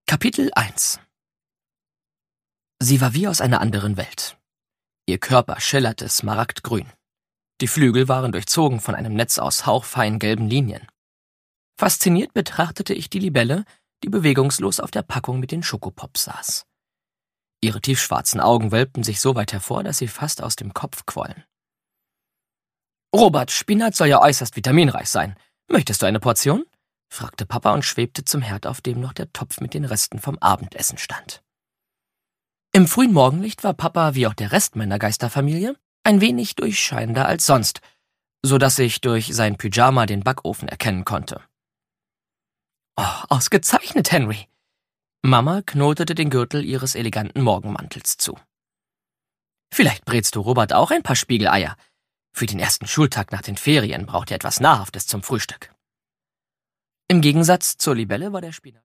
Kapitel 1. Sie war wie aus einer anderen Welt. Ihr Körper schillerte smaragdgrün. Die Flügel waren durchzogen von einem Netz aus hauchfeinen gelben Linien. Fasziniert betrachtete ich die Libelle, die bewegungslos auf der Packung mit den Schokopops saß. Ihre tiefschwarzen Augen wölbten sich so weit hervor, dass sie fast aus dem Kopf quollen. »Robert, Spinat soll ja äußerst vitaminreich sein. Möchtest du eine Portion?« fragte Papa und schwebte zum Herd, auf dem noch der Topf mit den Resten vom Abendessen stand. Im frühen Morgenlicht war Papa, wie auch der Rest meiner Geisterfamilie, ein wenig durchscheinender als sonst, so dass ich durch sein Pyjama den Backofen erkennen konnte. »Oh, ausgezeichnet, Henry!« Mama knotete den Gürtel ihres eleganten Morgenmantels zu. »Vielleicht brätst du Robert auch ein paar Spiegeleier. Für den ersten Schultag nach den Ferien braucht er etwas Nahrhaftes zum Frühstück.« Im Gegensatz zur Libelle war der Spinat